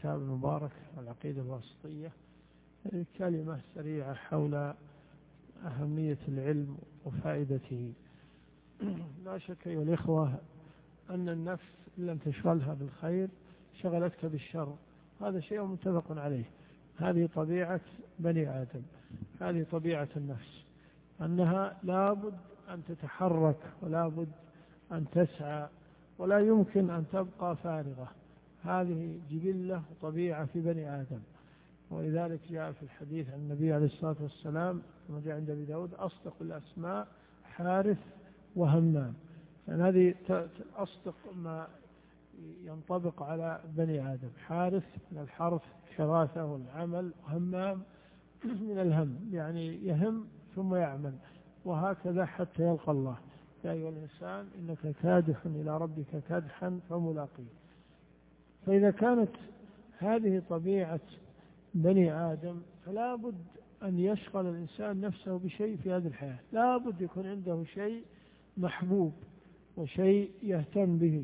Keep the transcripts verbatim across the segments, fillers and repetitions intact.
الكتاب المبارك العقيدة الواسطية كلمة سريعة حول أهمية العلم وفائدته. لا شك أيها الإخوة أن النفس إن لم تشغلها بالخير شغلتك بالشر، هذا شيء متفق عليه. هذه طبيعة بني آدم، هذه طبيعة النفس، أنها لابد أن تتحرك ولابد أن تسعى ولا يمكن أن تبقى فارغة. هذه جبلة وطبيعة في بني آدم. ولذلك جاء في الحديث عن النبي عليه الصلاة والسلام كما جاء عند أبي داود: أصدق الأسماء حارث وهمام. يعني هذه أصدق ما ينطبق على بني آدم. حارث من الحرث حراثة والعمل، وهمام من الهم يعني يهم ثم يعمل، وهكذا حتى يلقى الله. يا أيها الإنسان إنك كادح إلى ربك كادحا فملاقيه. فإذا كانت هذه طبيعة بني آدم فلا بد أن يشغل الإنسان نفسه بشيء في هذه الحياة. لا بد يكون عنده شيء محبوب وشيء يهتم به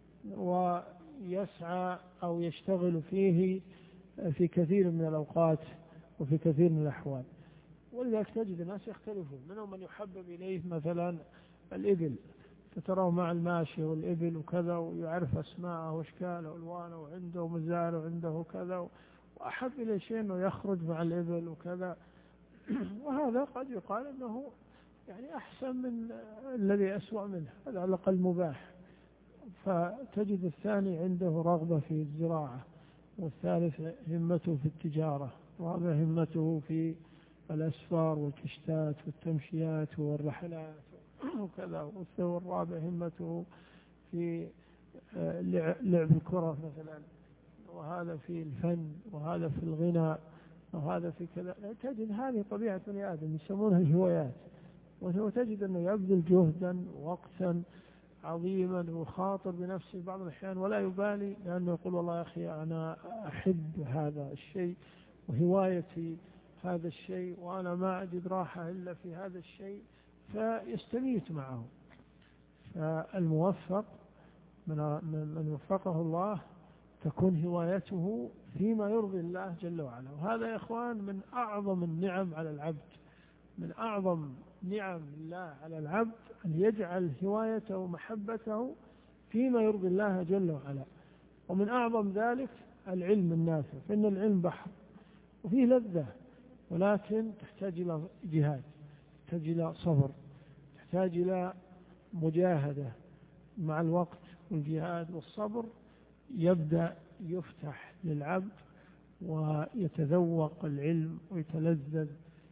ويسعى أو يشتغل فيه في كثير من الأوقات وفي كثير من الأحوال. ولذلك تجد الناس يختلفون، منهم من يحبب إليه مثلا الإبل، فتراه مع الماشي والإبل وكذا ويعرف أسماءه وأشكاله وألوانه وعنده مزارع وعنده كذا، وأحب إليه شيء أنه يخرج مع الإبل وكذا. وهذا قد يقال أنه يعني أحسن من الذي أسوأ منه، هذا على الأقل مباح. فتجد الثاني عنده رغبة في الزراعة، والثالث همته في التجارة، وهذا همته في الأسفار والكشتات والتمشيات والرحلات وكذا، والرابع همته في لعب الكرة مثلا، وهذا في الفن، وهذا في الغنى، وهذا في كذا. تجد هذه طبيعة بني آدم يسمونها الهوايات. وتجد أنه يبذل جهدا ووقتا عظيما وخاطر بنفسه بعض الأحيان ولا يبالي، لأنه يقول: والله يا أخي أنا أحب هذا الشيء وهوايتي هذا الشيء وأنا ما أجد راحة إلا في هذا الشيء، فيستميت معه. فالموفق من وفقه الله تكون هوايته فيما يرضي الله جل وعلا. وهذا يا إخوان من أعظم النعم على العبد، من أعظم نعم الله على العبد أن يجعل هوايته ومحبته فيما يرضي الله جل وعلا. ومن أعظم ذلك العلم النافع، فإن العلم بحر وفيه لذة، ولكن تحتاج إلى جهاد، تحتاج إلى صبر، تحتاج إلى مجاهدة. مع الوقت والجهاد والصبر يبدأ يفتح للعبد ويتذوق العلم ويتلذذ،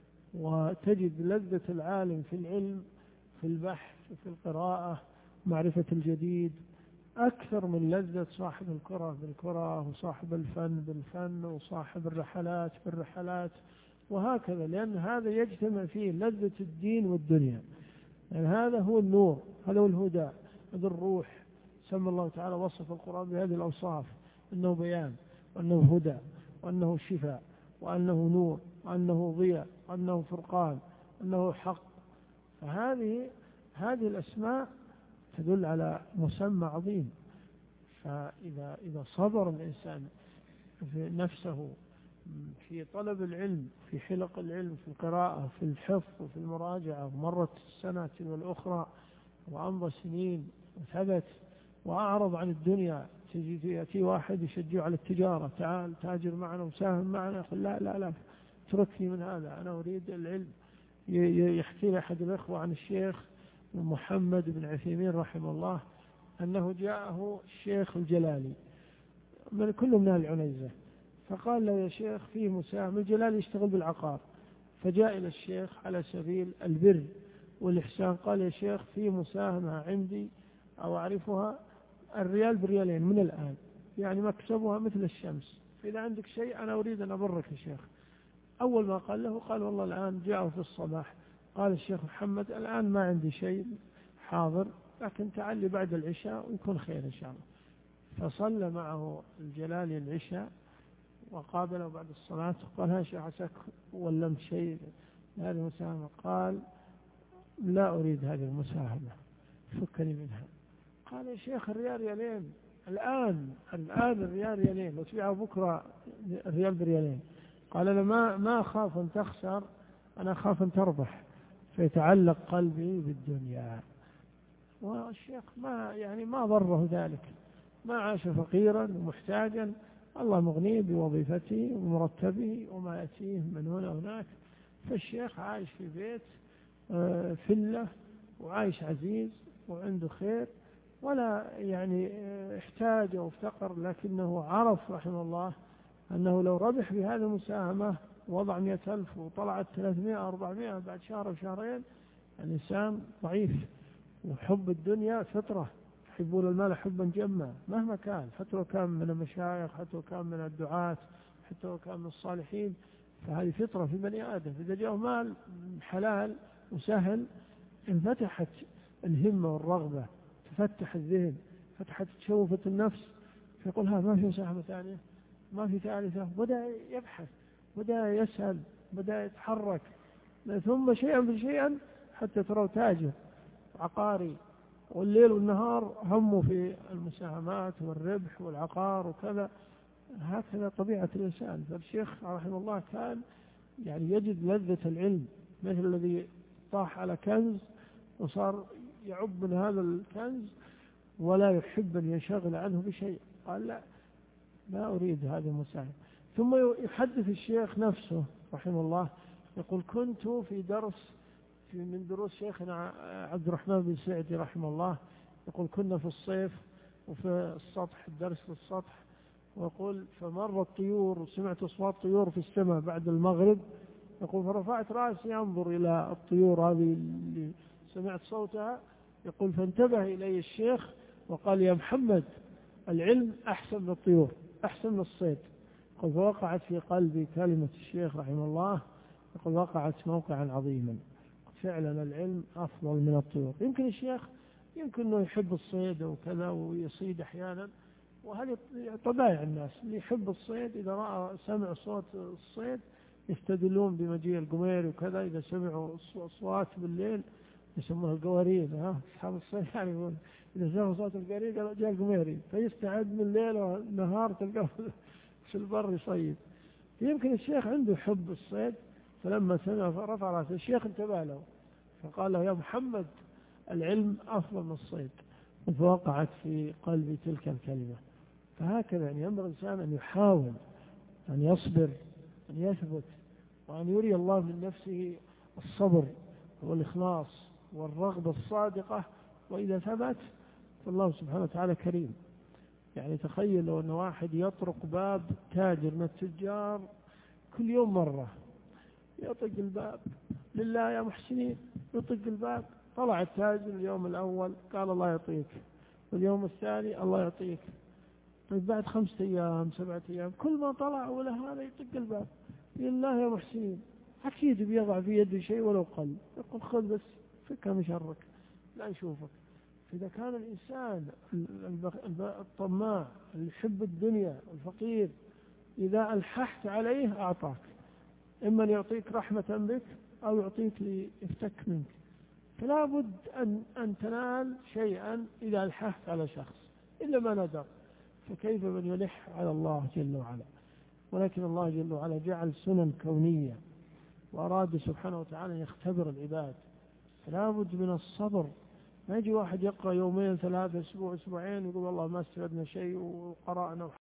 وتجد لذة العالم في العلم في البحث وفي القراءة معرفة الجديد أكثر من لذة صاحب الكرة بالكرة، وصاحب الفن بالفن، وصاحب الرحلات بالرحلات، وهكذا. لأن هذا يجتمع فيه لذة الدين والدنيا. يعني هذا هو النور، هذا هو الهدى، هذا الروح. سمى الله تعالى وصف القرآن بهذه الأوصاف: أنه بيان، وأنه هدى، وأنه شفاء، وأنه نور، وأنه ضياء، وأنه فرقان، وأنه حق. فهذه هذه الأسماء تدل على مسمى عظيم. فإذا إذا صبر الإنسان في نفسه في طلب العلم، في حلق العلم، في القراءة، في الحفظ وفي المراجعة، ومرت السنة والأخرى وأمضى سنين وثبت وأعرض عن الدنيا، تجي يأتي واحد يشجع على التجارة: تعال تاجر معنا وساهم معنا. يقول: لا لا لا، اتركني من هذا، أنا أريد العلم. يحكي لي أحد الأخوة عن الشيخ محمد بن عثيمين رحمه الله أنه جاءه الشيخ الجلالي من كل من العنيزة، فقال له: يا شيخ فيه مساهم. الجلالي يشتغل بالعقار، فجاء إلى الشيخ على سبيل البر والإحسان، قال: يا شيخ فيه مساهمة عندي أو أعرفها الريال بريالين من الآن، يعني مكسبها مثل الشمس، فإذا عندك شيء أنا أريد أن أبرك يا شيخ. أول ما قال له قال: والله الآن جاءه في الصباح، قال الشيخ محمد: الآن ما عندي شيء حاضر، لكن تعالي بعد العشاء ويكون خير إن شاء الله. فصلى معه الجلالي العشاء وقابله بعد الصلاة، قال: ها شيخ عساك ولمت شيء هذه المساهمة؟ قال: لا أريد هذه المساهمة، فكني منها. قال: يا شيخ الريال ريالين، الآن الآن الريال ريالين وتبيعه بكرة الريال بريالين. قال أنا ما ما أخاف أن تخسر، أنا أخاف أن تربح، فيتعلق قلبي بالدنيا. والشيخ ما يعني ما ضره ذلك، ما عاش فقيرا ومحتاجا، الله مغنيه بوظيفته ومرتبه وما يأتيه من هنا وهناك. فالشيخ عايش في بيت فلة وعايش عزيز وعنده خير، ولا يعني احتاج أو افتقر، لكنه عرف رحمه الله أنه لو ربح بهذه المساهمة وضع مئة ألف وطلعت ثلاثمائة أربعمائة بعد شهر أو شهرين، الإنسان ضعيف، وحب الدنيا فطرة، يحبون المال حبا جما مهما كان، حتى لو كان من المشايخ، حتى لو كان من الدعاة، حتى لو كان من الصالحين، فهذه فطرة في بني آدم. إذا جاء مال حلال وسهل انفتحت الهمة والرغبة، تفتح الذهن، فتحت تشوفة النفس، فيقول ها ما في مساهمة ثانية، ما في ثالثة، بدأ يبحث، بدأ يسأل، بدأ يتحرك، ثم شيئا بشيئا حتى ترى تاجر عقاري والليل والنهار همه في المساهمات والربح والعقار وكذا. هكذا طبيعة الإنسان. فالشيخ رحمه الله كان يعني يجد لذة العلم، مثل الذي طاح على كنز وصار يعب من هذا الكنز ولا يحب أن ينشغل عنه بشيء. قال لا، لا أريد هذه المساهمة. ثم يحدث الشيخ نفسه رحمه الله، يقول كنت في درس في من دروس شيخنا عبد الرحمن بن سعدي رحمه الله، يقول كنا في الصيف وفي السطح، الدرس في السطح، ويقول فمر الطيور وسمعت أصوات طيور في السماء بعد المغرب، يقول فرفعت رأسي أنظر إلى الطيور هذه اللي سمعت صوتها، يقول فانتبه إلي الشيخ وقال يا محمد العلم أحسن من الطيور، أحسن من الصيد. يقول فوقعت في قلبي كلمة الشيخ رحمه الله، يقول وقعت موقعا عظيما، فعلا العلم أفضل من الطيور. يمكن الشيخ يمكن أنه يحب الصيد وكذا ويصيد أحيانا، وهذه طبائع الناس، اللي يحب الصيد إذا رأى سمع صوت الصيد يستدلون بمجيء القمير وكذا، إذا سمعوا أصوات بالليل يسموها القوارير، ها أصحاب الصيد يعرفون، إذا سمعوا صوت القوارير قالوا جاء القميري، فيستعد من الليل والنهار تلقاه في البر يصيد. يمكن الشيخ عنده حب الصيد، فلما سمع رفع رأسه، الشيخ انتبه له فقال له يا محمد العلم أفضل من الصيد، فوقعت في قلبي تلك الكلمة. فهكذا يعني ينبغي الإنسان أن يحاول أن يصبر، أن يثبت، وأن يري الله من نفسه الصبر والإخلاص والرغبة الصادقة، وإذا ثبت فالله سبحانه وتعالى كريم. يعني تخيل لو أن واحد يطرق باب تاجر من التجار كل يوم مرة، يطق الباب لله يا محسنين، يطق الباب، طلع التاجر اليوم الأول قال الله يعطيك، واليوم الثاني الله يعطيك، طيب بعد خمسة أيام سبعة أيام كل ما طلع ولا هذا يطق الباب لله يا محسنين، أكيد بيضع في يده شيء ولو قل، يقول خذ بس فكها من شرك لا يشوفك. فإذا كان الإنسان الطماع اللي يحب الدنيا الفقير إذا ألححت عليه أعطاك، إما أن يعطيك رحمة بك أو يعطيك ليفتك منك. فلا بد أن, أن تنال شيئا إذا ألححت على شخص إلا ما ندر، فكيف من يلح على الله جل وعلا. ولكن الله جل وعلا جعل سنن كونية وأراد سبحانه وتعالى أن يختبر العباد، فلا بد من الصبر. ما يجي واحد يقرأ يومين ثلاثة أسبوع أسبوعين يقول والله ما استفدنا شيء وقرأنا